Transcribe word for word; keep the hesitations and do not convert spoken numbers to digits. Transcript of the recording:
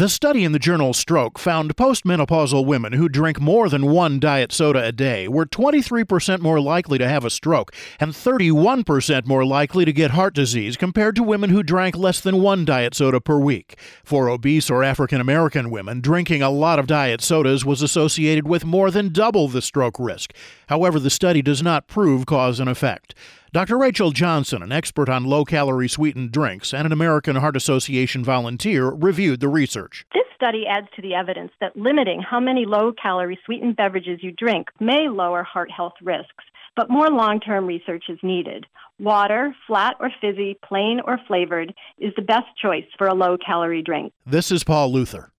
The study in the journal Stroke found postmenopausal women who drink more than one diet soda a day were twenty-three percent more likely to have a stroke and thirty-one percent more likely to get heart disease compared to women who drank less than one diet soda per week. For obese or African American women, drinking a lot of diet sodas was associated with more than double the stroke risk. However, the study does not prove cause and effect. Doctor Rachel Johnson, an expert on low-calorie sweetened drinks and an American Heart Association volunteer, reviewed the research. This study adds to the evidence that limiting how many low-calorie sweetened beverages you drink may lower heart health risks, but more long-term research is needed. Water, flat or fizzy, plain or flavored, is the best choice for a low-calorie drink. This is Paul Luther.